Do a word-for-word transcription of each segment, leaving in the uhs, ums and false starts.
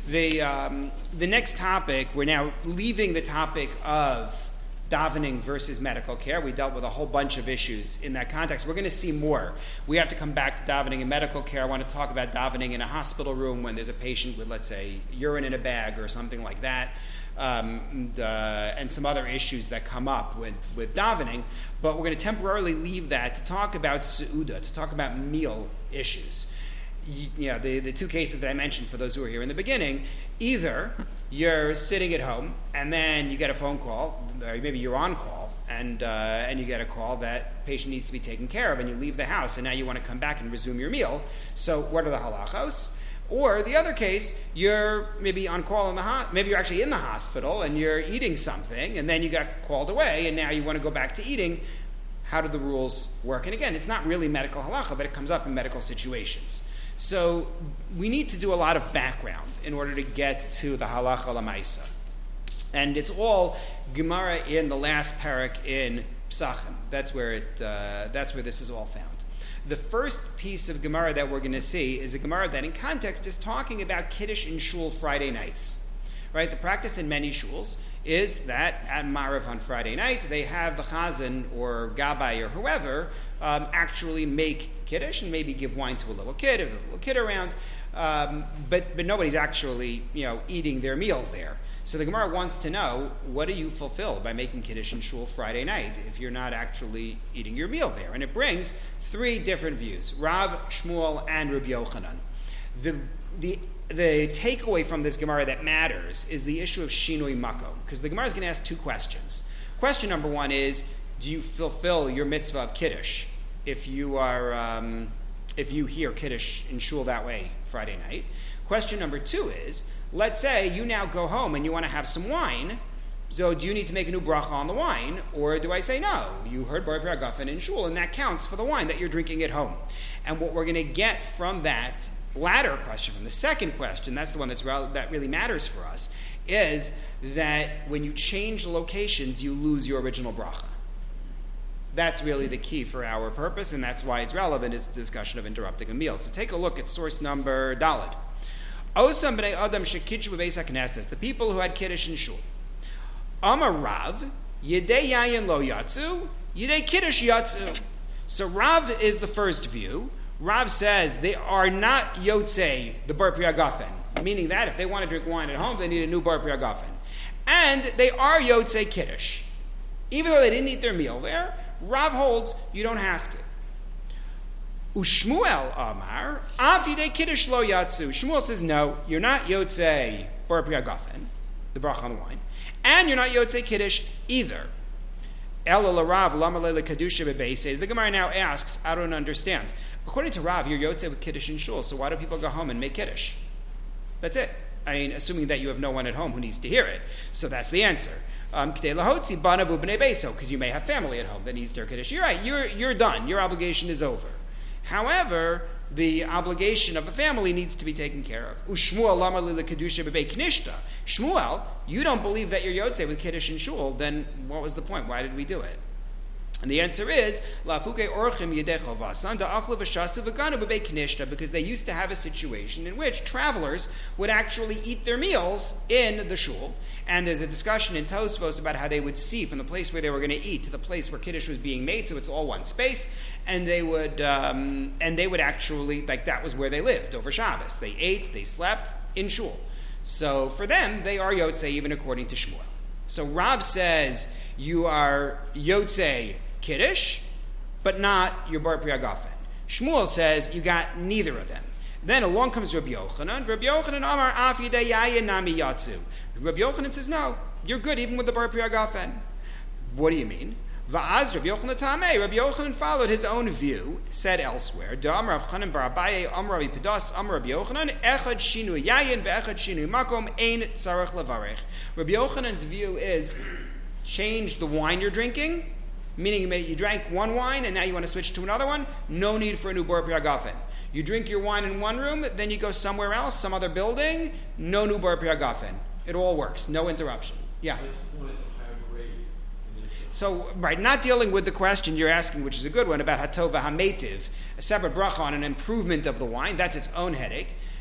The um, the next topic, we're now leaving the topic of davening versus medical care. We dealt with a whole bunch of issues in that context. We're going to see more. We have to come back to davening in medical care. I want to talk about davening in a hospital room when there's a patient with, let's say, urine in a bag or something like that, um, and, uh, and some other issues that come up with, with davening. But we're going to temporarily leave that to talk about seuda, to talk about meal issues. You, you know, the, the two cases that I mentioned for those who were here in the beginning, either you're sitting at home and then you get a phone call, or maybe you're on call, and uh, and you get a call that patient needs to be taken care of, and you leave the house, and now you want to come back and resume your meal. So what are the halachos? Or the other case, you're maybe on call in the ho- maybe you're actually in the hospital and you're eating something, and then you got called away, and now you want to go back to eating. How do the rules work? And again, it's not really medical halacha, but it comes up in medical situations. So we need to do a lot of background in order to get to the halacha lamaisa. And it's all Gemara in the last parak in Psachim. That's where it. Uh, that's where this is all found. The first piece of Gemara that we're going to see is a Gemara that in context is talking about Kiddush in shul Friday nights. Right? The practice in many shuls is that at Marav on Friday night, they have the chazan or gabbai or whoever um, actually make Kiddush and maybe give wine to a little kid, if there's a little kid around, um, but, but nobody's actually, you know, eating their meal there. So the Gemara wants to know, what do you fulfill by making Kiddush in shul Friday night if you're not actually eating your meal there? And it brings three different views, Rav, Shmuel, and Rabbi Yochanan. The, the The takeaway from this Gemara that matters is the issue of shinui makom, because the Gemara is going to ask two questions. Question number one is, do you fulfill your mitzvah of Kiddush if you are um, if you hear Kiddush in shul that way Friday night? Question number two is, let's say you now go home and you want to have some wine, so do you need to make a new bracha on the wine, or do I say no? You heard Bar Pri Hagafen in shul, and that counts for the wine that you're drinking at home. And what we're going to get from that latter question, from the second question, that's the one that's re- that really matters for us, is that when you change locations, you lose your original bracha. That's really the key for our purpose, and that's why it's relevant, is the discussion of interrupting a meal. So take a look at source number Daled. Osam b'nei Adam shekiddu b'beis haknesses, the people who had Kiddush in shul. Amar Rav, yedei yayin lo yatzu, yedei Kiddush yatzu. So Rav is the first view. Rav says they are not yotzei the Bar Pri Hagafen, meaning that if they want to drink wine at home, they need a new Bar Pri Hagafen. And they are yotzei Kiddush. Even though they didn't eat their meal there, Rav holds you don't have to. Ushmuel Amar, Av yidei Kiddush lo yatzu. Shmuel says, no, you're not yotzei Bar Pri Hagafen, the bracha on the wine, and you're not yotzei Kiddush either. Ela Rav lama le kedusha bebeisei. The Gemara now asks, I don't understand. According to Rav, you're yotzei with Kiddush in shul, so why do people go home and make Kiddush? That's it. I mean, assuming that you have no one at home who needs to hear it. So that's the answer. Um, because you may have family at home that needs their Kiddush. You're right, you're, you're done. Your obligation is over. However, the obligation of the family needs to be taken care of. Ushmuel lama li kedusha bebei knishta. Shmuel, you don't believe that you're yotzei with Kiddush in shul, then what was the point? Why did we do it? And the answer is, because they used to have a situation in which travelers would actually eat their meals in the shul. And there's a discussion in Tosfos about how they would see from the place where they were going to eat to the place where Kiddush was being made, so it's all one space. And they would, um, and they would actually, like that was where they lived over Shabbos. They ate, they slept in shul. So for them, they are yotzei even according to Shmuel. So Rav says you are yotzei Kiddush, but not your Bar Pri Hagafen. Shmuel says you got neither of them. Then along comes Rabbi Yochanan. Rabbi Yochanan Amar Af Yidei Yayin Nami Yatzu. Rabbi Yochanan says, no, you're good even with the Bar Pri Hagafen. What do you mean? Va'az Rabbi Yochanan Tamei. Rabbi Yochanan followed his own view, said elsewhere. Da'amar Rav Chanan Bar Abaye Amar Rabbi Pedas Amar Rabbi Yochanan Echad Shinu Yayin Ve'echad Shinu Makom Ein Tzarech Levarech. Rabbi Yochanan's view is change the wine you're drinking, meaning you, may, you drank one wine and now you want to switch to another one, no need for a new Bar Pri Hagafen. You drink your wine in one room, then you go somewhere else, some other building, no new Bar Pri Hagafen. It all works, no interruption. Yeah. So, right, not dealing with the question you're asking, which is a good one, about Hatova HaMetiv, a separate bracha on an improvement of the wine, that's its own headache.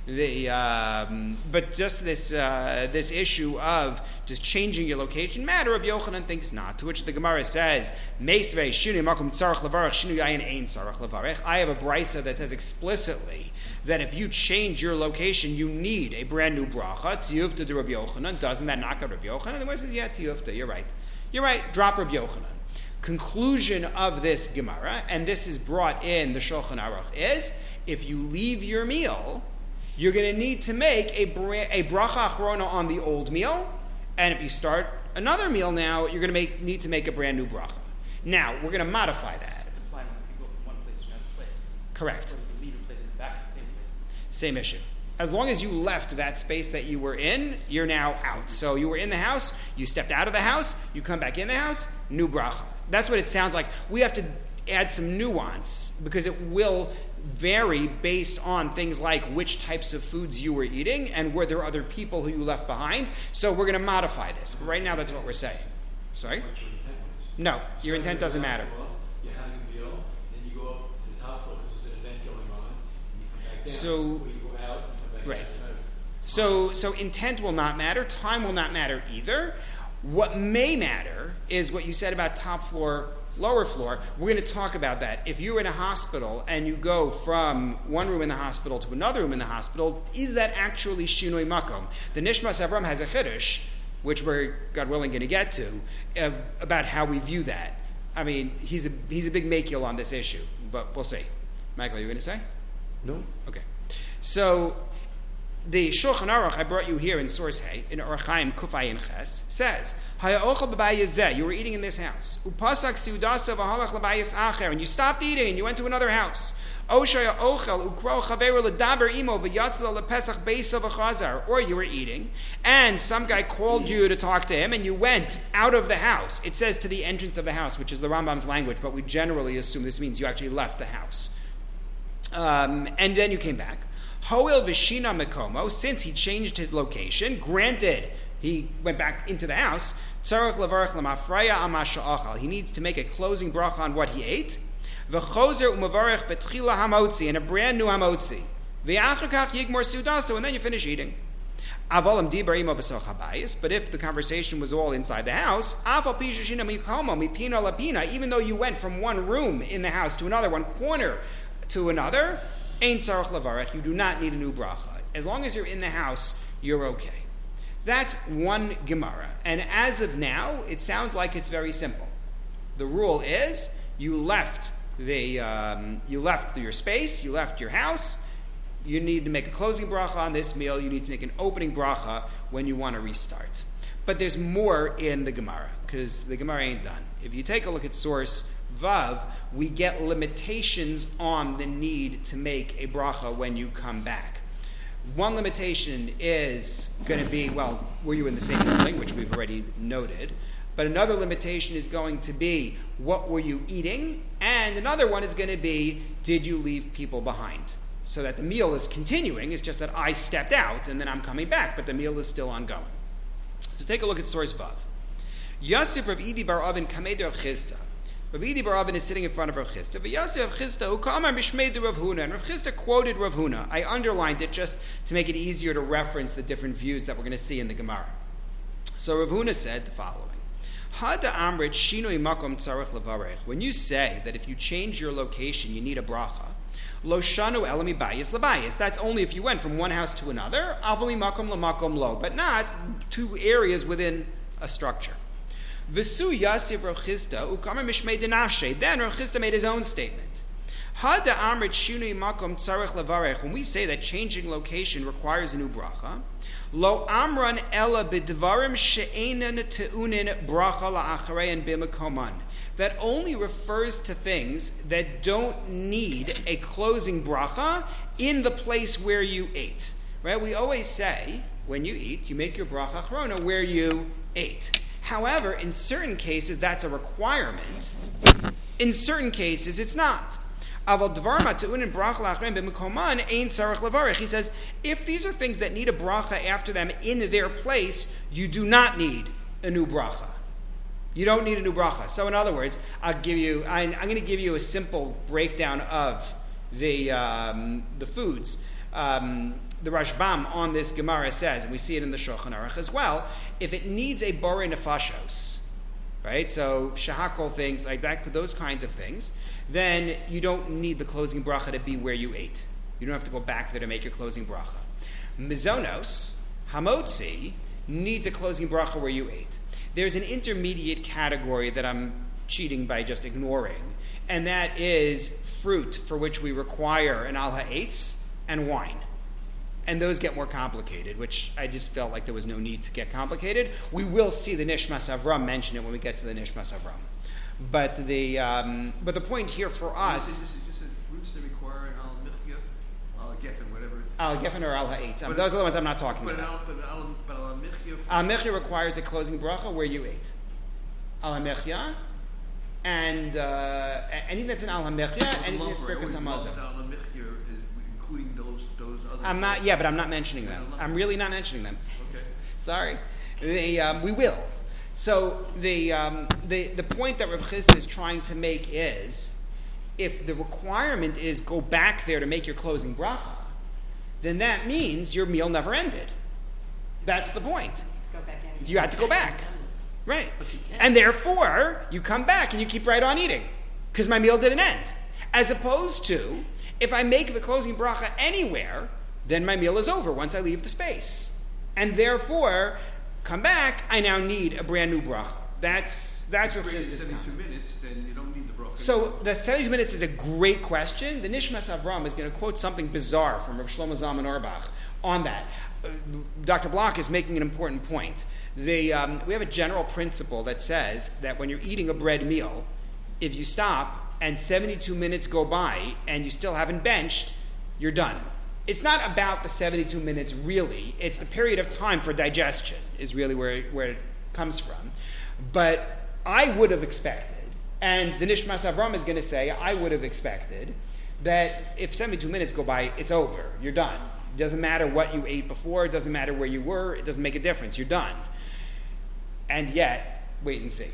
The um, but just this uh, this issue of just changing your location matter, Rabbi Yochanan thinks not. To which the Gemara says, Meisvei shinu makom tzarach levarach shinu yayin ein tzarach levarach. I have a brisa that says explicitly that if you change your location, you need a brand new bracha. Tiyuvta to Rabbi Yochanan. Doesn't that knock out Rabbi Yochanan? The Gemara says, yeah, tiyuvta. You're right. You're right. Drop Rabbi Yochanan. Conclusion of this Gemara, and this is brought in the Shulchan Aruch, is if you leave your meal, you're going to need to make a, bra- a bracha achrona on the old meal, and if you start another meal now, you're going to make, need to make a brand new bracha. Now, we're going to modify that. It's applying when you go from one place to another place. Correct. Or you leave your place and back to the same place. Same issue. As long as you left that space that you were in, you're now out. So you were in the house, you stepped out of the house, you come back in the house, new bracha. That's what it sounds like. We have to add some nuance because it will vary based on things like which types of foods you were eating and were there other people who you left behind. So we're going to modify this. But right now, that's what we're saying. Sorry? No, your intent doesn't matter. You're having a meal, then you go up to the top floor because there's an event going on, and you come back down. So, or you go out and come back right. down. So, so intent will not matter. Time will not matter either. What may matter is what you said about top floor, lower floor. We're going to talk about that. If you're in a hospital and you go from one room in the hospital to another room in the hospital, is that actually shinui makom? The Nishmas Avram has a chiddush, which we're, God willing, going to get to, uh, about how we view that. I mean, he's a he's a big makil on this issue, but we'll see. Michael, you going to say? No. Okay. So, the Shulchan Aruch I brought you here in Source Hay, in Orach Chaim Kufay Ches, says, you were eating in this house. Upasak siudasa v'halach l'bayis acher, and you stopped eating and you went to another house. Or you were eating, and some guy called you to talk to him, and you went out of the house. It says to the entrance of the house, which is the Rambam's language, but we generally assume this means you actually left the house. Um, and then you came back. Hoil v'shina mekomo, since he changed his location, granted, he went back into the house, tzarech levarach lemafraya amasha achal. He needs to make a closing bracha on what he ate. V'chozer umavarech betchila hamotzi, and a brand new hamotzi. V'achar kach yigmor sudaso, and then you finish eating. Avalam dibar imo b'soch habayis, but if the conversation was all inside the house, afal pishashina mikomo mipina lapina, even though you went from one room in the house to another, one corner to another, Ein tzarech levarech, you do not need a new bracha. As long as you're in the house, you're okay. That's one Gemara. And as of now, it sounds like it's very simple. The rule is, you left the um, you left your space, you left your house, you need to make a closing bracha on this meal, you need to make an opening bracha when you want to restart. But there's more in the Gemara, because the Gemara ain't done. If you take a look at source Vav, we get limitations on the need to make a bracha when you come back. One limitation is going to be, well, were you in the same building, which we've already noted. But another limitation is going to be, what were you eating? And another one is going to be, did you leave people behind? So that the meal is continuing, it's just that I stepped out and then I'm coming back, but the meal is still ongoing. So take a look at source Vav. Yosef Rav Idi bar Avin Kamei Rav Chisda. Rav Idi bar Avin is sitting in front of Rav Chisda. V'Yosef Rav Chisda who kamar mishmei de Rav Huna. And Rav Chisda quoted Rav Huna. I underlined it just to make it easier to reference the different views that we're going to see in the Gemara. So Rav Huna said the following. Hada amrit shinoi makom tzarech levarech. When you say that if you change your location, you need a bracha, lo shanu elami bayis lebayis. That's only if you went from one house to another, avami makom lemakom lo, but not two areas within a structure. V'su Yasif Rav Chisda ukamer mishmei denashe. Then Rav Chisda made his own statement. Hada amrit shinui makom tzarech levarech. When we say that changing location requires a new bracha, lo amran ela b'dvarim she'enan te'unin bracha la'acharein b'makoman. That only refers to things that don't need a closing bracha in the place where you ate. Right? We always say, when you eat, you make your bracha achrona where you ate. However, in certain cases, that's a requirement. In certain cases, it's not. He says, if these are things that need a bracha after them in their place, you do not need a new bracha. You don't need a new bracha. So in other words, I'll give you, I'm, I'm going to give you a simple breakdown of the um, the foods. Um, the Rashbam on this Gemara says, and we see it in the Shulchan Aruch as well, if it needs a borei nefashos, right? So shahakol things like that, those kinds of things, then you don't need the closing bracha to be where you ate. You don't have to go back there to make your closing bracha. Mizonos, hamotzi, needs a closing bracha where you ate. There's an intermediate category that I'm cheating by just ignoring, and that is fruit for which we require an al ha'etz and wine. And those get more complicated, which I just felt like there was no need to get complicated. We will see the Nishmas Avram mention it when we get to the Nishmas Avram. But the um, but the point here for us, This is just fruits that require an al michya, al geffen, whatever. al geffen or al ha'etz. Um, But- those are the ones I'm not talking But about. al, but al, but al michya. Al mechya requires a closing bracha where you ate. Al mechya, and uh, anything that's an al mechya, anything that's berkas hamazon. Al michya is including those those other. I'm not. Yeah, but I'm not mentioning them. I'm really not mentioning them. Okay. Sorry. The, um, we will. So the, um, the the point that Rav Chisda is trying to make is, if the requirement is go back there to make your closing bracha, then that means your meal never ended. That's the point. Go back in. You had to go back. Right. But you can't. And therefore, you come back and you keep right on eating, because my meal didn't end. As opposed to, if I make the closing bracha anywhere, then my meal is over once I leave the space. And therefore, come back, I now need a brand new bracha. That's that's what If Chisda's it's seventy-two minutes, then you don't need the bracha. So the seventy minutes is a great question. The Nishmas Avram is going to quote something bizarre from Rav Shlomo Zalman Auerbach on that. Uh, Doctor Block is making an important point. The, um, we have a general principle that says that when you're eating a bread meal, if you stop and seventy-two minutes go by and you still haven't benched, you're done. It's not about the seventy-two minutes really. It's the period of time for digestion is really where, where it comes from. But I would have expected, and the Nishmas Avram is going to say, I would have expected that if seventy-two minutes go by, it's over. You're done. It doesn't matter what you ate before. It doesn't matter where you were. It doesn't make a difference. You're done. And yet, wait and see.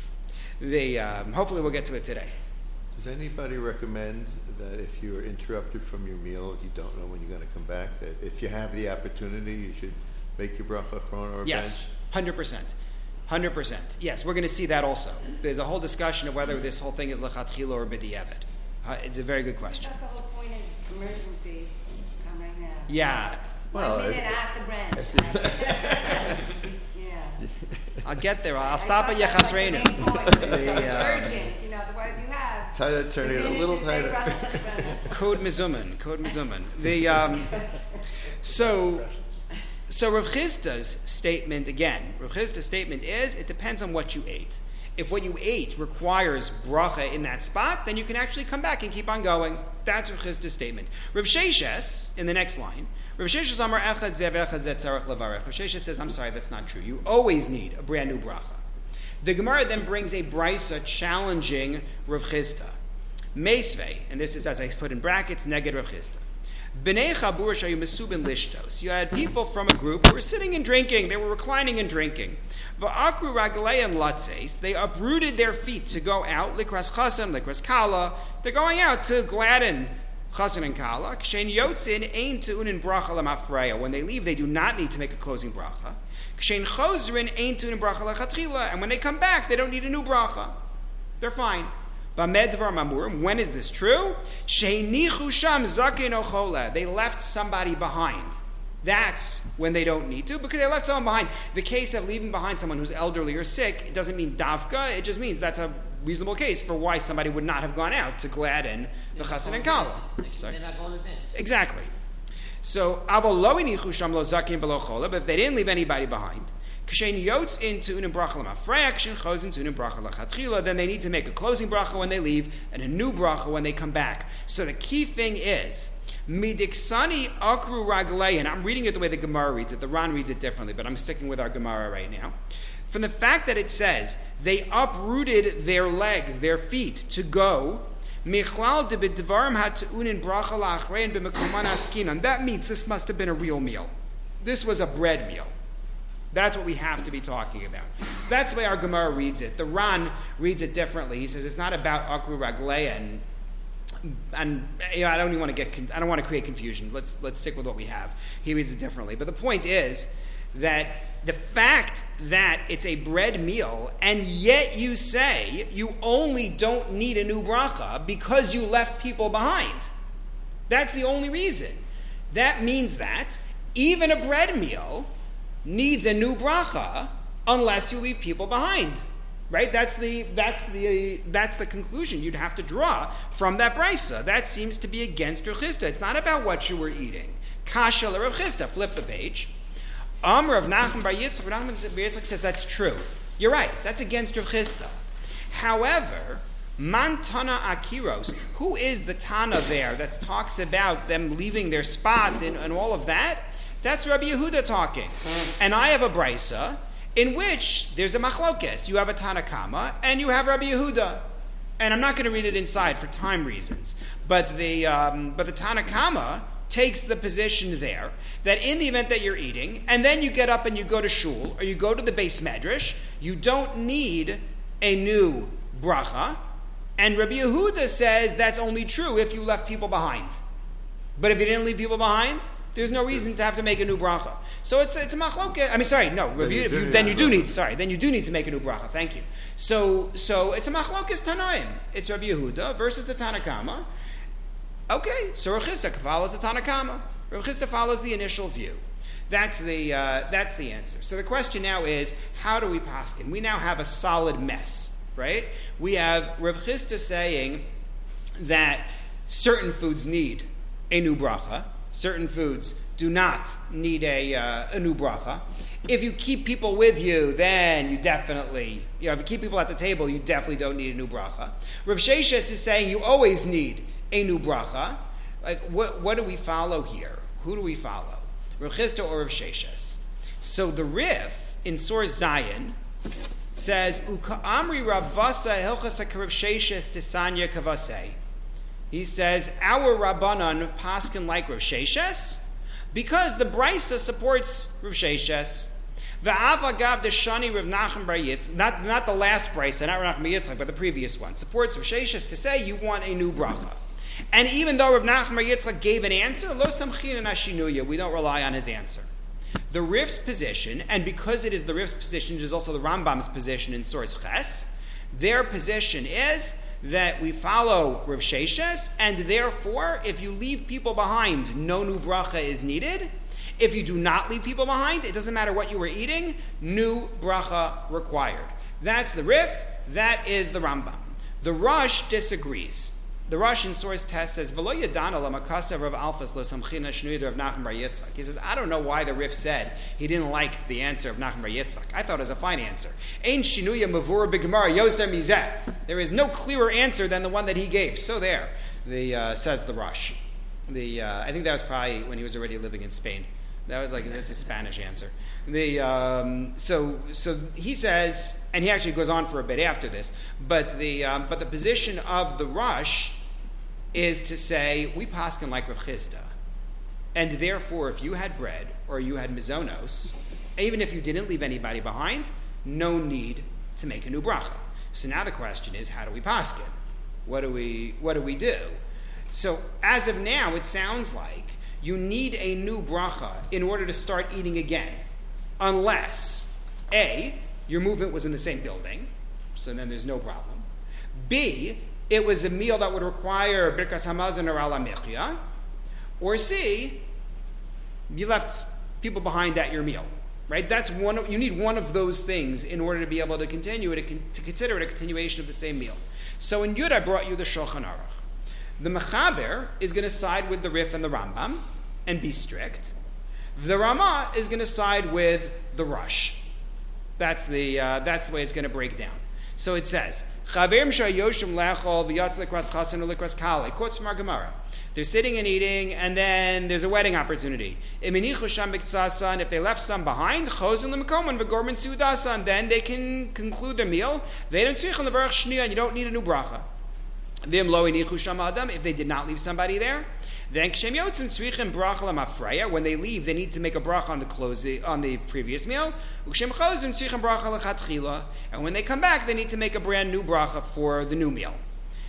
The, um, hopefully we'll get to it today. Does anybody recommend that if you're interrupted from your meal, you don't know when you're going to come back, that if you have the opportunity, you should make your bracha chron or Yes, bench? one hundred percent. one hundred percent. Yes, we're going to see that also. There's a whole discussion of whether this whole thing is lechatchila or b'diavad. Uh, it's a very good question. That's the whole point of emergency. Come right now. Yeah, Well, One minute if- after branch. Yeah. I'll get there. I'll I stop thought at that's like the Yechas main point. Reinu. It's The, um, urgent, you know, otherwise you have. Try to turn it a little tighter. Code Mizuman, Code Mizuman. The um, so so Rav Chisda's statement again. Rav Chisda's statement is it depends on what you ate. If what you ate requires bracha in that spot, then you can actually come back and keep on going. That's Rav Chisda's statement. Rav Sheshes in the next line. Rav Sheshes Amar Echad Zev Echad Zet Tzarech Levarech. Rav Sheshes says, I'm sorry, that's not true. You always need a brand new bracha. The Gemara then brings a brisa challenging Rav Chisda. Meisvei, and this is as I put in brackets, neged Rav Chisda. B'nei Chabur shayu mesubin lishtos. You had people from a group who were sitting and drinking. They were reclining and drinking. Va'akru ragaleim latzeis. They uprooted their feet to go out. Likras chasen, likras kala. They're going out to gladden chasen and kala. Kshein yotzin ein tu'unin bracha lamafreya. When they leave, they do not need to make a closing bracha. Kshein chozrin ein tu'unin bracha lachatchila. And when they come back, they don't need a new bracha. They're fine. When is this true? They left somebody behind. That's when they don't need to, because they left someone behind. The case of leaving behind someone who's elderly or sick, it doesn't mean davka, it just means that's a reasonable case for why somebody would not have gone out to gladden the chassan and kala. Sorry? They're not going to dance. Exactly. So, but if they didn't leave anybody behind, then they need to make a closing bracha when they leave and a new bracha when they come back. So the key thing is, midiksani akru raglei, and I'm reading it the way the Gemara reads it. The Ran reads it differently, but I'm sticking with our Gemara right now. From the fact that it says they uprooted their legs, their feet, to go, that means this must have been a real meal. This was a bread meal. That's what we have to be talking about. That's the way our Gemara reads it. The Ran reads it differently. He says it's not about akru ragleya and and you know, I don't even want to get, con- I don't want to create confusion. Let's let's stick with what we have. He reads it differently, but the point is that the fact that it's a bread meal, and yet you say you only don't need a new bracha because you left people behind. That's the only reason. That means that even a bread meal needs a new bracha unless you leave people behind. Right? That's the that's the that's the conclusion you'd have to draw from that brisa. That seems to be against Rav Chisda. It's not about what you were eating. Kasha le Rav Chisda. Flip the page. Amr of Nachman bar Yitzchak. Rav Nachman bar Yitzchak says that's true. You're right. That's against Rav Chisda. However, Man Tana Akiros, who is the Tana there that talks about them leaving their spot and, and all of that? That's Rabbi Yehuda talking. And I have a brisa in which there's a machlokes. You have a Tanakama and you have Rabbi Yehuda. And I'm not going to read it inside for time reasons. But the um, but the Tanakama takes the position there that in the event that you're eating, and then you get up and you go to shul, or you go to the Beis Medrash, you don't need a new bracha. And Rabbi Yehuda says that's only true if you left people behind. But if you didn't leave people behind, there's no reason to have to make a new bracha. So it's it's a machlokes. I mean, sorry, no. Rabbi, you if do you, need then a you do bracha. need. Sorry, then you do need to make a new bracha. Thank you. So so it's a machlokes Tanaim. It's Rabbi Yehuda versus the Tanakama. Okay, so Rav Chisda follows the Tanakama. Rav Chisda follows the initial view. That's the uh, that's the answer. So the question now is, how do we paskin? We now have a solid mess, right? We have Rav Chisda saying that certain foods need a new bracha, certain foods do not need a uh, a new bracha. If you keep people with you, then you definitely, you know, if you keep people at the table, you definitely don't need a new bracha. Rav Sheshes is saying you always need a new bracha. Like, what what do we follow here? Who do we follow? Rav Chisda or Rav Sheshes? So the Rif in Sor Zion says, Uka Amri Ravasa Hilchasa Rav Sheshes Tisanya Kavase. He says, our Rabbanan paskin like Rav Sheshes, because the Brisa supports Rav Sheshes. Va'avagav Deshani Rav Nachman bar Yitzchak, not not the last Brisa, not Rav Nachman bar Yitzchak, but the previous one, supports Rav Sheshes to say you want a new bracha. And even though Rav Nachman bar Yitzchak gave an answer, lo samchina nashinuya, we don't rely on his answer. The Rif's position, and because it is the Rif's position, it is also the Rambam's position in Source Ches, their position is that we follow Rav Sheshes, and therefore, if you leave people behind, no new bracha is needed. If you do not leave people behind, it doesn't matter what you were eating, new bracha required. That's the Rif, that is the Rambam. The Rosh disagrees. The Rosh in Source Test says, V'lo yadana lamakasa Rav Alphas lo samchina shnuid Rav Nachman bar Yitzchak. He says, I don't know why the Rif said he didn't like the answer of Nachman bar Yitzchak. I thought it was a fine answer. Ein shinuya mavur b'gemara yoser mizeh. There is no clearer answer than the one that he gave. So there, the uh, says the Rosh. The uh, I think that was probably when he was already living in Spain. That was like, that's a Spanish answer. The um, so so he says, and he actually goes on for a bit after this. But the um, but the position of the Rosh is to say we paskin like Rav Chisda, and therefore, if you had bread or you had mizonos, even if you didn't leave anybody behind, no need to make a new bracha. So now the question is, how do we paskin? What do we what do we do? So as of now, it sounds like you need a new bracha in order to start eating again, unless A, your movement was in the same building, so then there's no problem. B, it was a meal that would require Birkas Hamazon or Ala Mechia. Or C, you left people behind at your meal. Right? That's one of, you need one of those things in order to be able to continue it, to consider it a continuation of the same meal. So in Yud, I brought you the Shulchan Aruch. The Mechaber is going to side with the Rif and the Rambam and be strict. The Ramah is going to side with the Rosh. That's the uh, that's the way it's going to break down. So it says, Chaverim shayoshim lechol v'yatz likras chasen u'likras kali. Quotes from our Gemara. They're sitting and eating, and then there's a wedding opportunity. Imenichu sham b'ktsasan. If they left some behind, chosen l'mekoman v'gorman sudasan. Then they can conclude their meal. They don't tzrichen levarach shniya, and you don't need a new bracha. V'im lo inichu sham adam. If they did not leave somebody there, then kshem yotzim tzrichen bracha l'mafreya. When they leave, they need to make a bracha on the closing, on the previous meal. Ukshem chozim tzrichen bracha l'chatchila. And when they come back, they need to make a brand new bracha for the new meal.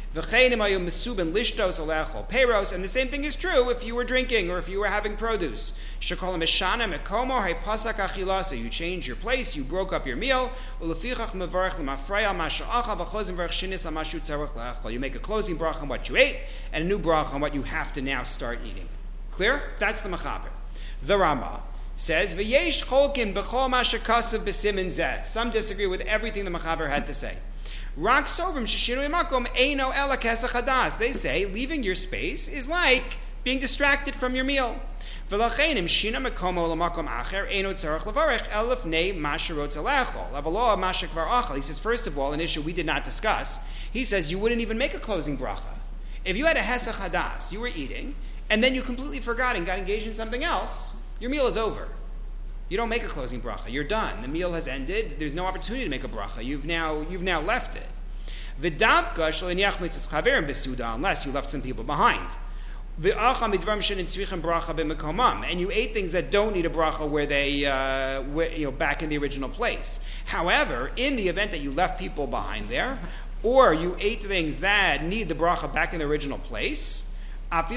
V'chein im hayu mesubin lishtos olechol peros, and the same thing is true if you were drinking or if you were having produce. Shekol mishana mekomo haypasak achilasa. You changed your place, you broke up your meal. Ulefichach mevarech lemafreya masha achal v'chozim v'rech shinis amashu tzarech leechol. You make a closing bracha on what you ate and a new bracha on what you have to now start eating. Clear? That's the Mechaber. The Rama says, V'yesh cholkin b'chol masha kasav b'simin zeh. Some disagree with everything the Mechaber had to say. Rak sovrim sheshinui makom eino ela kesach hadas. They say leaving your space is like being distracted from your meal. V'lachenim shina mekomo lamakom acher eino tzarech levarech el lefnei masha rotz alechol. Avalo masha kvar achal. He says, first of all, an issue we did not discuss. He says you wouldn't even make a closing bracha. If you had a hesach hadas, you were eating, and then you completely forgot and got engaged in something else, your meal is over. You don't make a closing bracha. You're done. The meal has ended. There's no opportunity to make a bracha. You've now you've now left it. V'davka shelo niach mitzvos chaverim besuda, unless you left some people behind. V'acha midvarim she'en tzrichen bracha b'mekomam, and you ate things that don't need a bracha where they uh, where, you know back in the original place. However, in the event that you left people behind there, or you ate things that need the bracha back in the original place, you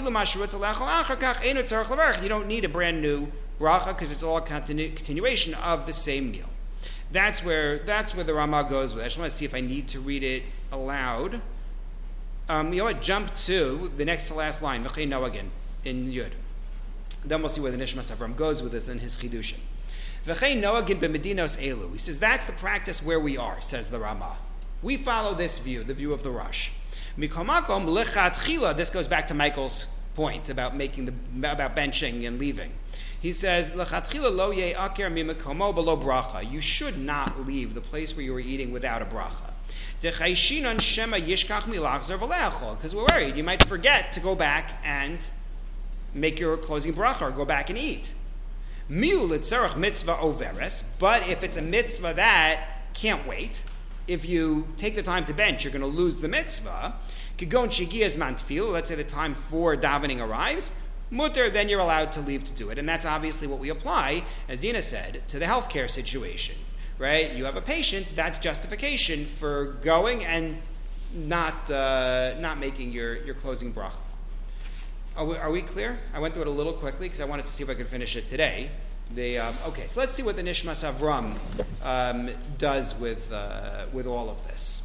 don't need a brand new bracha because it's all a continu- continuation of the same meal. That's where that's where the Rama goes with it. I just want to see if I need to read it aloud. Um, you know what? Jump to the next to last line, V'chein Noagin, in Yud. Then we'll see where the Nishmas Avram goes with this in his Chidushim. V'chein Noagin b'medinos elu. He says that's the practice where we are, says the Rama. We follow this view, the view of the Rosh. Mikomakom lechatchila. This goes back to Michael's point about making the about benching and leaving. He says lechatchila lo ye'aker mimakomo below bracha. You should not leave the place where you were eating without a bracha. Dechayshinon shema yishkach milachzer v'leachol. Because we're worried you might forget to go back and make your closing bracha or go back and eat. Miu litzarach mitzvah overes. But if it's a mitzvah that can't wait, if you take the time to bench, you're going to lose the mitzvah. Kigon shigiyas mantfil, let's say the time for davening arrives, mutter, then you're allowed to leave to do it. And that's obviously what we apply, as Dina said, to the healthcare situation, right? You have a patient, that's justification for going and not uh, not making your, your closing bracha. Are we, are we clear? I went through it a little quickly because I wanted to see if I could finish it today. The, um, okay, so let's see what the Nishmas Avram um, does with uh, with all of this.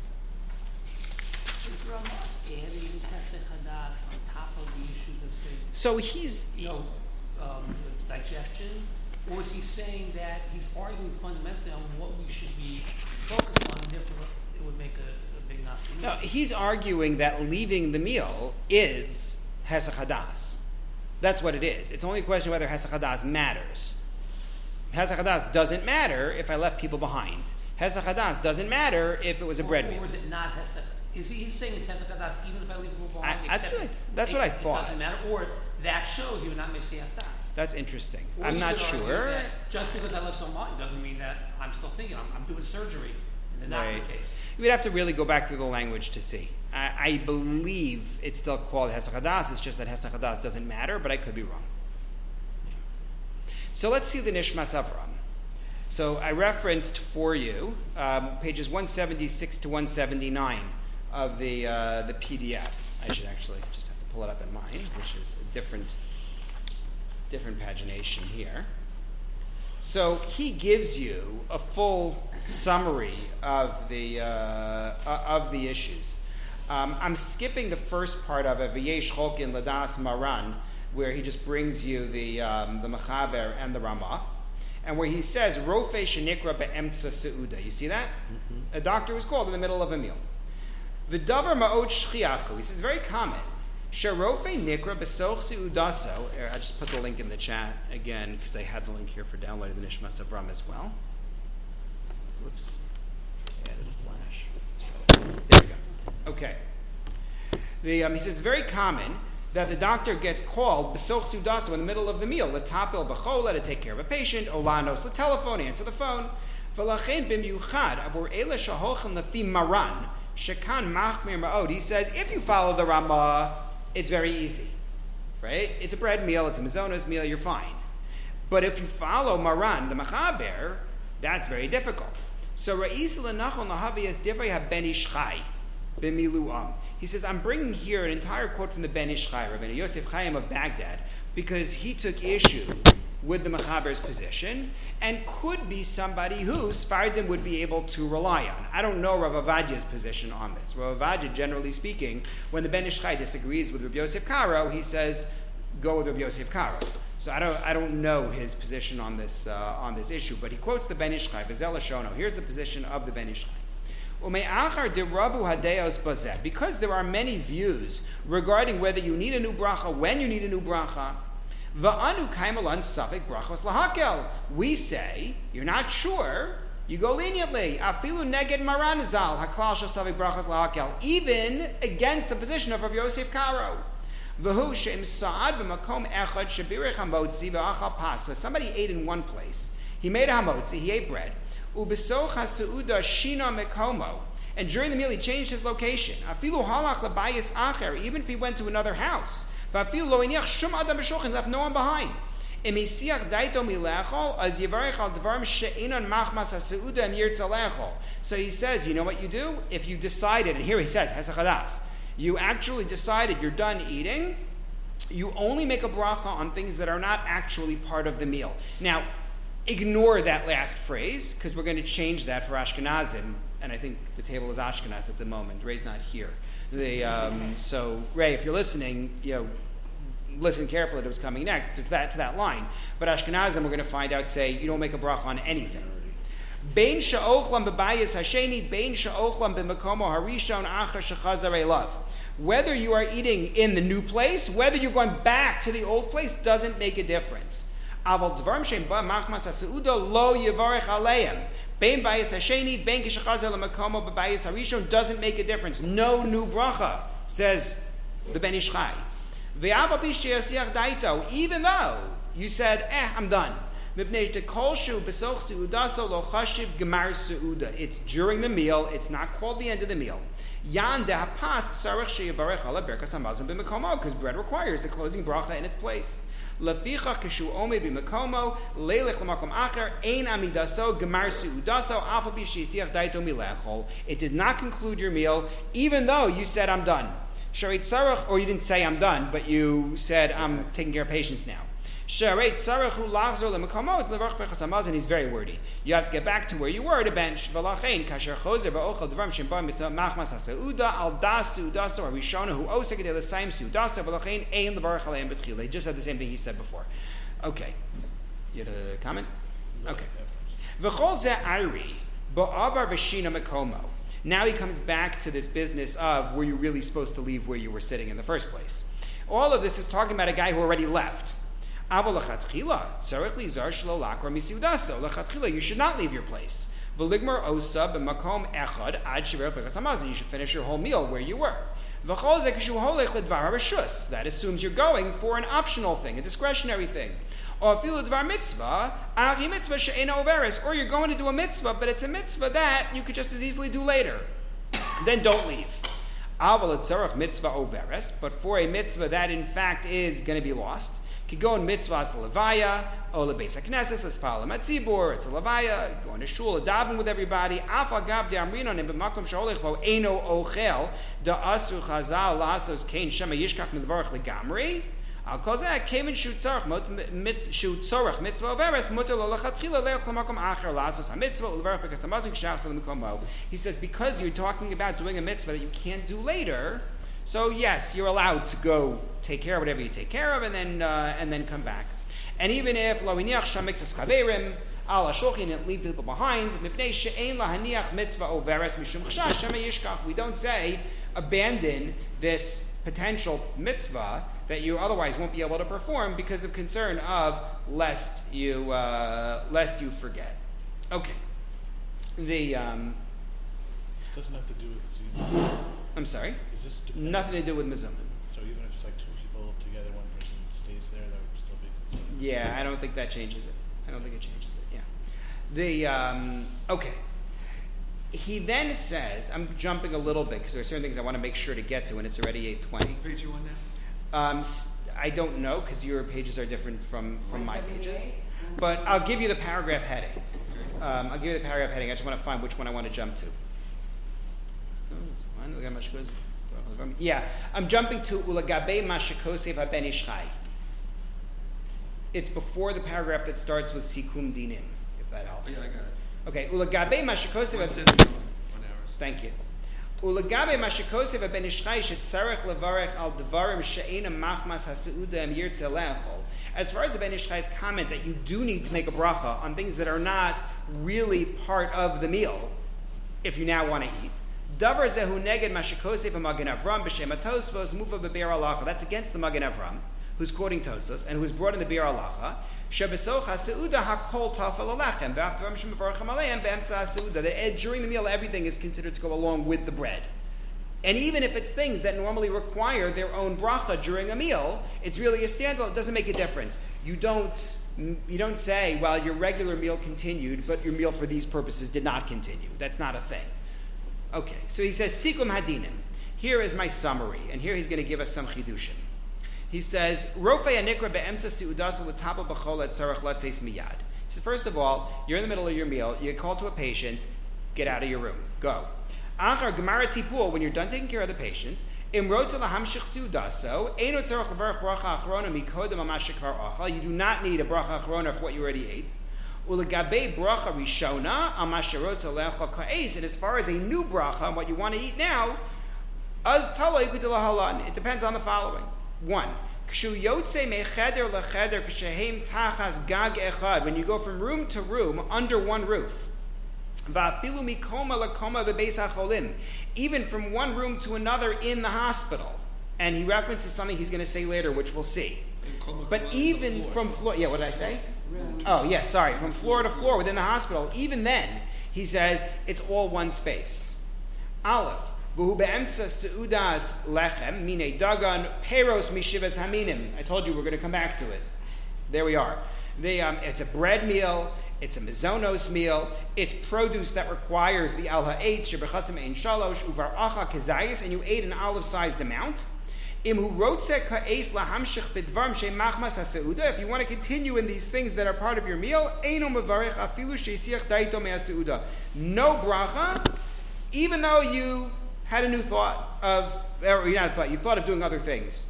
Is Rama adding Hesed Hadas on top of the issues of say, So he's you know, um, digestion, or is he saying that he's arguing fundamentally on what we should be focused on? Therefore, it would make a, a big knock. no, he's arguing that leaving the meal is Hesed Hadas. That's what it is. It's only a question of whether Hesed Hadas matters. Hesed Hadas doesn't matter if I left people behind. Hesed Hadas doesn't matter if it was a bread or, meal. Or is it not Hesed? Is he he's saying it's Hesed Hadas even if I leave people behind? I- that's except what I- it- that's it, what I it thought. doesn't matter, or that shows you're not missing Hadas. That's interesting. Or I'm you not could argue sure. that just because I left some behind doesn't mean that I'm still thinking I'm, I'm doing surgery, and that's Right. the case. We'd have to really go back through the language to see. I, I believe it's still called Hesed Hadas. It's just that Hesed Hadas doesn't matter, but I could be wrong. Yeah. So let's see the Nishmas Avram. So I referenced for you um, pages one seventy-six to one seventy-nine of the uh, the P D F. I should actually just have to pull it up in mine, which is a different different pagination here. So he gives you a full summary of the uh, of the issues. Um, I'm skipping the first part of it, V'yesh Cholkin Ladas Maran, where he just brings you the um, the Mechaber and the Ramah. And where he says, Rofe shenikra be'emtza seuda. You see that? Mm-hmm. A doctor was called in the middle of a meal. V'davar ma'od shchiachu. He says, very common. Sherofe nikra besoch seudaso. I just put the link in the chat again, because I had the link here for downloading the Nishmas Avram as well. Whoops. Added a slash. There we go. Okay. The, um, he says, very common that the doctor gets called b'soch sudaso in the middle of the meal, l'tapel b'chola, to take care of a patient, olanos, the telephone, answer the phone, v'lachein b'miyuchad avur ele shahochen lefi maran shekan machmir ma'od. He says if you follow the Ramah, it's very easy, right? It's a bread meal, it's a mizonos meal, you're fine. But if you follow Maran, the Mechaber, that's very difficult. So Ra'is l'nachon lahavi es divrei habeni shchai. b'milu'am. He says, I'm bringing here an entire quote from the Ben Ish Chai, Rabbeinu Yosef Chaim of Baghdad, because he took issue with the Mechaber's position, and could be somebody who Sfardim would be able to rely on. I don't know Rav Avadia's position on this. Rav Avadia, generally speaking, when the Ben Ish Chai disagrees with Rabbi Yosef Karo, he says, go with Rabbi Yosef Karo. So I don't, I don't know his position on this uh, on this issue, but he quotes the Ben Ish Chai, V'zel Shono. Here's the position of the Ben Ish Chai. Because there are many views regarding whether you need a new bracha, when you need a new bracha, we say, you're not sure, you go leniently. Even against the position of Rav Yosef Karo. Somebody ate in one place. He made a hamotzi, he ate bread. And during the meal he changed his location. Even if he went to another house. Left no one behind. So he says, you know what you do? If you decided, and here he says, you actually decided you're done eating, you only make a bracha on things that are not actually part of the meal. Now, ignore that last phrase, because we're going to change that for Ashkenazim, and I think the table is Ashkenaz at the moment. Ray's not here. The, um, so, Ray, if you're listening, you know, listen carefully to what's coming next, to that, to that line. But Ashkenazim, we're going to find out, say, you don't make a bracha on anything. Bein sha'ochlam b'bayis hasheni, bein sha'ochlam b'makomo harishon achar shechazar elav. Whether you are eating in the new place, whether you're going back to the old place, doesn't make a difference. Aval dvarim shein ba machmas ha'seuda lo yivarech aleim. Bein bayis hasheni, bein kishachazar l'makomo b'bayis harishon doesn't make a difference. No new bracha, says the Ben Ish Chai. Even though you said, eh, I'm done. It's during the meal, it's not called the end of the meal. Because bread requires a closing bracha in its place. It did not conclude your meal, even though you said, I'm done. Sharet Sarach, or you didn't say I'm done, but you said I'm taking care of patients now. Sharet Sarach hu lachzor lemekamot levarach berachas hamazon. He's very wordy. You have to get back to where you were to bench. V'lachein kasher chozer v'ochel dvarim shem ba machmas haseuda al das seudaso harishona hu osek edei l'sayim seudasa v'lachein ein levarach aleim b'tchila. They just said the same thing he said before. Okay. You had a comment? Okay. V'chol zeh ayri ba'avar v'shina mekomo. Now he comes back to this business of were you really supposed to leave where you were sitting in the first place. All of this is talking about a guy who already left. You should not leave your place. You should finish your whole meal where you were. That assumes you're going for an optional thing, a discretionary thing. Or you're going to do a mitzvah, but it's a mitzvah that you could just as easily do later. Then don't leave. But for a mitzvah that in fact is going to be lost, could go in mitzvahs levaya, or lebeis hakneses, l'spal l'matzibur, it's a levaya, going to shul, a daven with everybody. Af agav de'amrinon b'makom sheholech bo eno ochel da'asu chazal la'asos kein shema yishkach midvarach legamri. Al kol zeh kemen shu tzarach shu tzorach mitzvah overes muter lo lachatchila le'ach l'makom acher la'asos hamitzvah u'levarach b'kat hamazon k'shach sal l'makom. He says because you're talking about doing a mitzvah that you can't do later. So yes, you're allowed to go take care of whatever you take care of, and then uh, and then come back. And even if lo iniach shamiktas chaverim al hashochin and leave people behind, mipnei she'ein lahaniach mitzvah overes mishum chashash shema yishkach. We don't say abandon this potential mitzvah that you otherwise won't be able to perform because of concern of lest you uh, lest you forget. Okay. The um, this doesn't have to do with the I'm sorry? Is this nothing to do with Mizuman. So even if it's like two people together, one person stays there, that would still be the same? Yeah, I don't think that changes it. I don't think it changes it, yeah. The, um, okay. He then says, I'm jumping a little bit because there are certain things I want to make sure to get to, and it's already eight twenty. Page you on now? Um, I don't know because your pages are different from, from my pages. But I'll give you the paragraph heading. Um, I'll give you the paragraph heading. I just want to find which one I want to jump to. Yeah, I'm jumping to Ulagabe Mashikosev HaBen Ishchai. It's before the paragraph that starts with Sikum Dinim, if that helps. Yeah, I got it. Okay, Ulagabe Mashikosev. One cent, one hours. Thank you. Ulagabe Mashikosev HaBen Ishchai shetzarech levarech al devarim she'ena machmas haseuda em yirtze le'achol. As far as the Ben Ishchai's comment that you do need to make a bracha on things that are not really part of the meal, if you now want to eat. Davar zehu neged mashikosev ha'magen Avram b'shem ha'tosvos mufa be'be'er halacha. That's against the Magen Avram, who's quoting Tosfos and who's brought in the Be'er halacha. Shebesoch ha'seuda ha'kol tafel alechem v'after Ramshim mevarachim aleim be'emtza ha'seuda. That during the meal everything is considered to go along with the bread. And even if it's things that normally require their own bracha during a meal, it's really a standalone. It doesn't make a difference. You don't you don't say, well, your regular meal continued, but your meal for these purposes did not continue. That's not a thing. Okay, so he says, Sikum Hadinim. Here is my summary, and here he's going to give us some chidushim. He says, Rofei anikra be'emtza siudasa l'tapa b'chol et tzarech latzeis miyad. He says, first of all, you're in the middle of your meal, you get called to a patient, get out of your room, go. Achar gemara tipul, when you're done taking care of the patient, im rotza lahamshich siudaso, eino tzarech levarach bracha achrona mikodem amash shekvar achal. You do not need a bracha achrona for what you already ate. Ulegabe bracha rishona amasherot alecha ka'es. And as far as a new bracha, what you want to eat now, az talo yikudila halan. It depends on the following. One, kshu yotze mecheder lecheder kshehem tachas gag echad. When you go from room to room under one roof. Va'afilu mikoma lekoma bebeis hacholim. Even from one room to another in the hospital. And he references something he's going to say later, which we'll see. But even from floor, yeah, what did I say? Oh, yeah, sorry. From floor to floor within the hospital, even then, he says it's all one space. Aleph. V'hu be'emtza seudas lechem mine dagan peros mishivas haminim. I told you we're going to come back to it. There we are. They, um, it's a bread meal. It's a mizonos meal. It's produce that requires the al ha'et shebechasim ein shalosh uvar acha kezayis, and you ate an olive-sized amount. If you want to continue in these things that are part of your meal, no bracha, even though you had a new thought of, or you not thought, you thought of doing other things.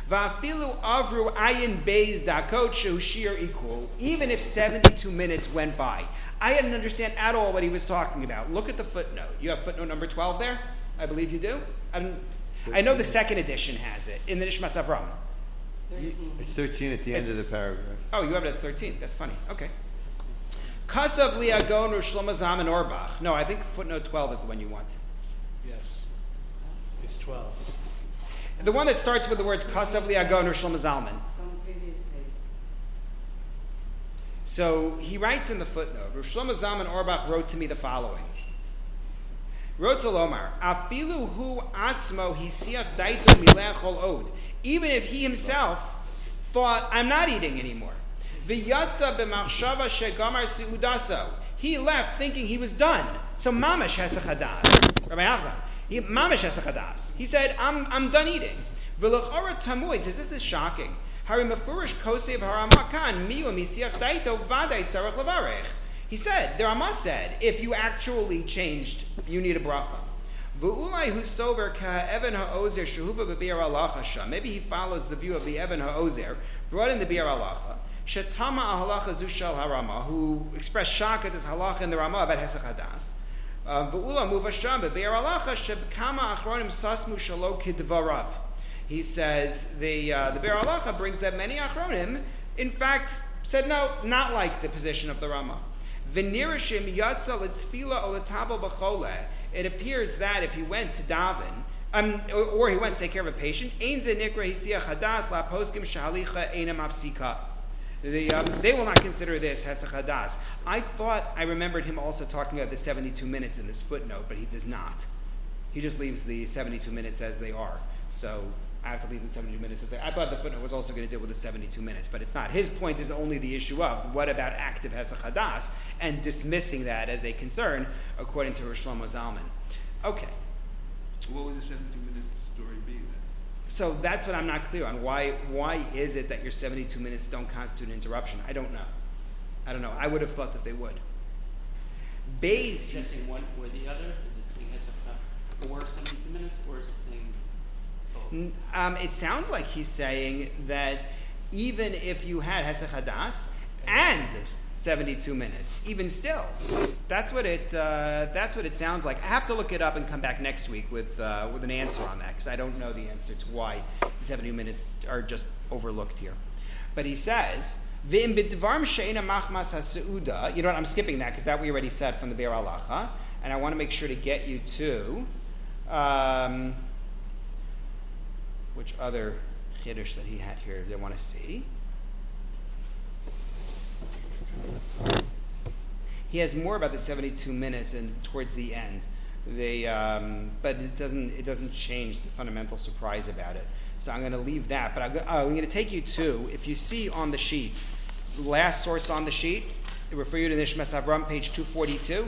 Even if seventy-two minutes went by, I didn't understand at all what he was talking about. Look at the footnote. You have footnote number twelve there? I believe you do. I'm, I know the second edition has it in the Nishmas Avram. It's thirteen at the end It's, of the paragraph. Oh, you have it as thirteen. That's funny. Okay. Kasav liagon or Shlomo Zalman Auerbach. No, I think footnote twelve is the one you want. Yes. It's twelve. The one that starts with the words Kasav liagon or Shlomo Zalman. Some previous page. So he writes in the footnote, Rav Shlomo Zalman Auerbach wrote to me the following. Wrote to Lomar, Afilu hu atzmo hisiach daito milechol od. Even if he himself thought, I'm not eating anymore. V'yatza b'machshava shegamar seudaso. He left thinking he was done. So mamash hesach hadas. Rabbi Achman, he mamash hesach hadas. He said, I'm I'm done eating. V'lechora tamuy says, this is shocking. Hari mefurish kosev haramakan miu misiach daito vaday tzarech levarech. He said, the Ramah said, if you actually changed, you need a bracha. V'ulai hu sober ka Evan ha'ozer shehuva b'be'er halacha sham. Maybe he follows the view of the Evan ha'ozer, brought in the be'er halacha. Shetama halacha zu shel harama, who expressed shock at this halacha in the Ramah about hesach hadas. V'ula muva sham b'be'er halacha shebkama achronim sasmu shalo kidvarav. He says the uh, the be'er halacha brings that many achronim, in fact, said no, not like the position of the Ramah. V'nirashim yatza l'tfila o l'tabel b'chole. It appears that if he went to daven, um, or, or he went to take care of a patient, ein ze nikra hisiach hadas la poskim shahalicha einam apsika. The, um, they will not consider this hesach hadas. I thought I remembered him also talking about the seventy-two minutes in this footnote, but he does not. He just leaves the seventy-two minutes as they are. So I have to leave the seventy-two minutes as they are. I thought the footnote was also going to deal with the seventy-two minutes, but it's not. His point is only the issue of what about active hesach hadas and dismissing that as a concern, according to Rosh Shlomo Zalman. Okay. What would the seventy-two minute story be then? So that's what I'm not clear on. Why why is it that your seventy-two minutes don't constitute an interruption? I don't know. I don't know. I would have thought that they would. Bays, Is it saying one or the other? Is it saying hesach or seventy-two minutes, or is it saying both? N- Um, it sounds like he's saying that even if you had Hesach Hadas and seventy-two minutes, even still, that's what it uh, that's what it sounds like. I have to look it up and come back next week with uh, with an answer on that, because I don't know the answer to why the seventy minutes are just overlooked here. But he says, "V'im b'dvar she'ena machmas haseuda." You know what? I'm skipping that because that we already said from the Be'er Halacha, and I want to make sure to get you to um, which other chiddush that he had here they want to see. He has more about the seventy-two minutes and towards the end. They, um, but it doesn't it doesn't change the fundamental surprise about it. So I'm going to leave that. But I'm, go- oh, I'm going to take you to, if you see on the sheet, the last source on the sheet, I refer you to Nishmas Avram, page two forty-two.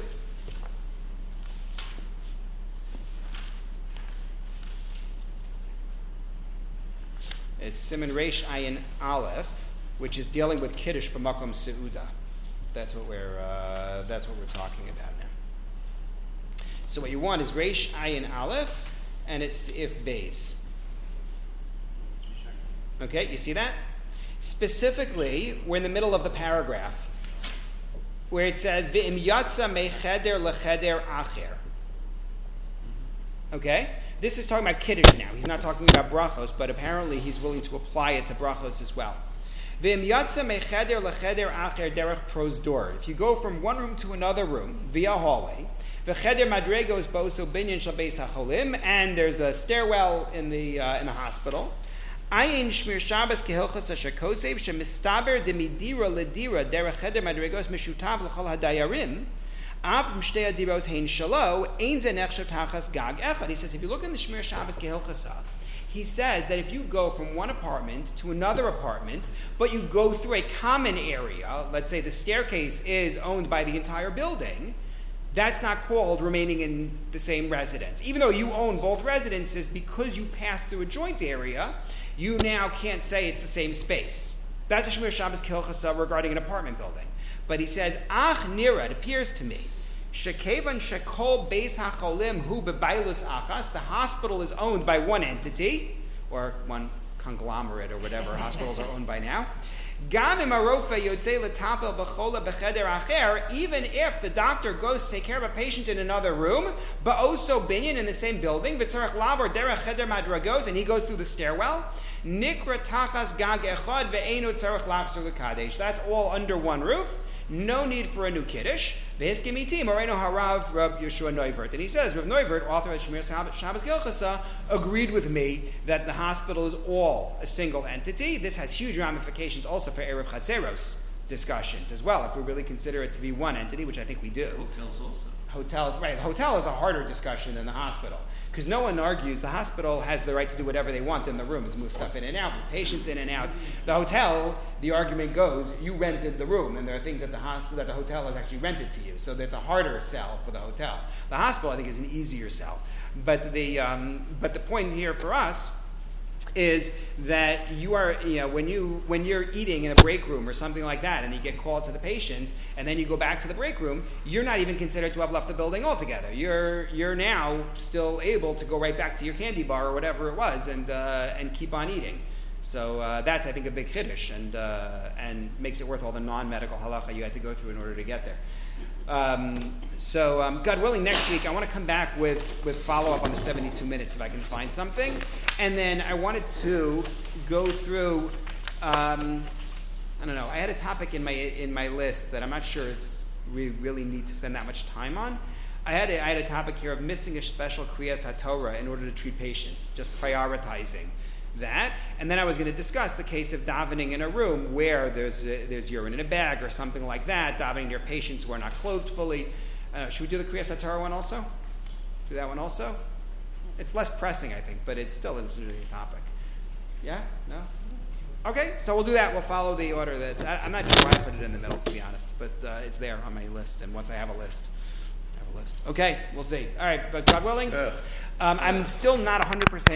It's Siman Reish Ayin Aleph, which is dealing with Kiddush b'makom Seuda. That's what we're uh, that's what we're talking about now. So what you want is Reish Ayin Aleph, and it's if Beis. Okay, you see that? Specifically, we're in the middle of the paragraph where it says V'im yatsa mecheder lecheder acher. Okay, this is talking about Kiddush now. He's not talking about brachos, but apparently he's willing to apply it to brachos as well. V'im yatsa mecheder lecheder acher derech prosdor. If you go from one room to another room via hallway, v'cheder madregos bo'oso binyan shel beis hacholim, and there's a stairwell in the uh, in the hospital. Ayin shmir Shabbos kehilchos asher kosev shemistaber demidira ledira derech cheder madregos mishutav l'chol hadayarim. Av mshtei adiros hein shalo ein ze nechshav tachas gag echad. He says if you look in the Shmir Shabbos kehilchasa, he says that if you go from one apartment to another apartment, but you go through a common area, let's say the staircase is owned by the entire building, that's not called remaining in the same residence. Even though you own both residences, because you pass through a joint area, you now can't say it's the same space. That's a Shmir Shabbos kehilchasa regarding an apartment building. But he says, Ach nira, it appears to me, shekevan shekol beis hacholim hu bebailus achas, the hospital is owned by one entity, or one conglomerate, or whatever hospitals are owned by now. Gam im harofe yotzei letapel b'chola b'cheder acher, even if the doctor goes to take care of a patient in another room, ba'oso binyan in the same building, v'tzarech lavor derech cheder madragos, and he goes through the stairwell, nikra tachas gag echad ve'enu tzarech lachzor l'kadesh. That's all under one roof. No need for a new kiddush. V'hiskemiti moreno harav Rab Yeshua Neuvert. And he says, Rav Neuvert, author of Shmir Shabbos Kehilchasa, agreed with me that the hospital is all a single entity. This has huge ramifications also for Erev Chatzeros discussions as well, if we really consider it to be one entity, which I think we do. Hotels also. Hotels, right. The hotel is a harder discussion than the hospital. Because no one argues the hospital has the right to do whatever they want in the rooms, move stuff in and out, move patients in and out. The hotel, the argument goes, you rented the room, and there are things that the hospital, that the hotel has actually rented to you. So that's a harder sell for the hotel. The hospital, I think, is an easier sell. But the um, but the point here for us is that you are, you know, when you when you're eating in a break room or something like that, and you get called to the patient, and then you go back to the break room, you're not even considered to have left the building altogether. You're you're now still able to go right back to your candy bar or whatever it was, and uh, and keep on eating. So uh, that's, I think, a big chiddush, and uh, and makes it worth all the non-medical halacha you had to go through in order to get there. Um, so, um, God willing, next week I want to come back with, with follow-up on the seventy-two minutes if I can find something. And then I wanted to go through, um, I don't know, I had a topic in my in my list that I'm not sure it's, we really need to spend that much time on. I had a, I had a topic here of missing a special Kriyas HaTorah in order to treat patients, just prioritizing that. And then I was going to discuss the case of davening in a room where there's a, there's urine in a bag or something like that, davening near patients who are not clothed fully. Uh, should we do the Kriyas HaTorah one also? Do that one also? It's less pressing, I think, but it's still an interesting topic. Yeah? No? Okay, so we'll do that. We'll follow the order that, I, I'm not sure why I put it in the middle, to be honest, but uh, it's there on my list, and once I have a list, I have a list. Okay, we'll see. All right, but God willing, um, I'm still not one hundred percent